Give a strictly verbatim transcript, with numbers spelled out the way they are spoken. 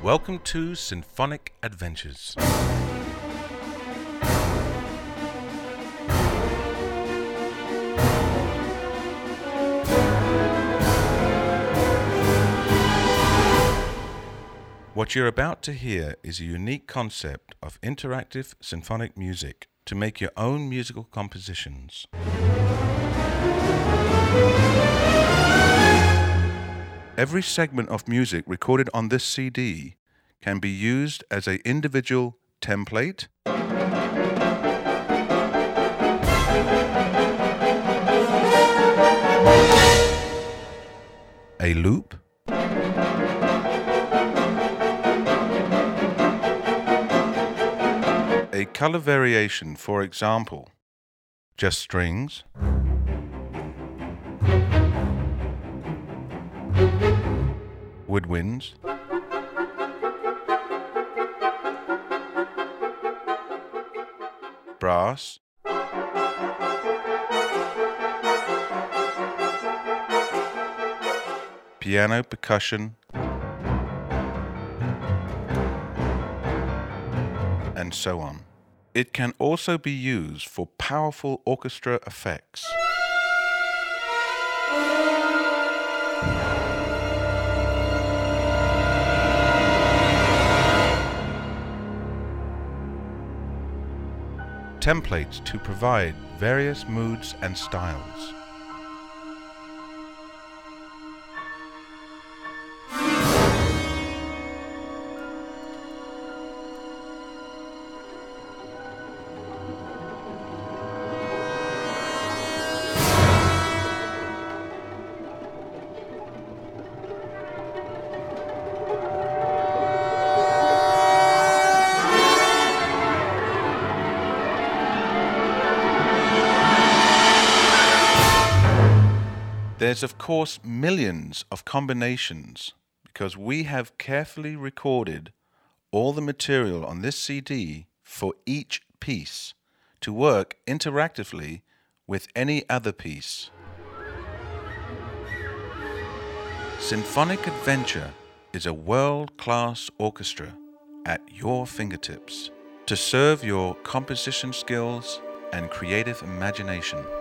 Welcome to Symphonic Adventures. What you're about to hear is a unique concept of interactive symphonic music to make your own musical compositions. Every segment of music recorded on this C D can be used as an individual template, a loop, a color variation, for example, just strings, woodwinds, brass, piano percussion, and so on. It can also be used for powerful orchestra effects. Templates to provide various moods and styles. There's of course millions of combinations because we have carefully recorded all the material on this C D for each piece to work interactively with any other piece. Symphonic Adventure is a world-class orchestra at your fingertips to serve your composition skills and creative imagination.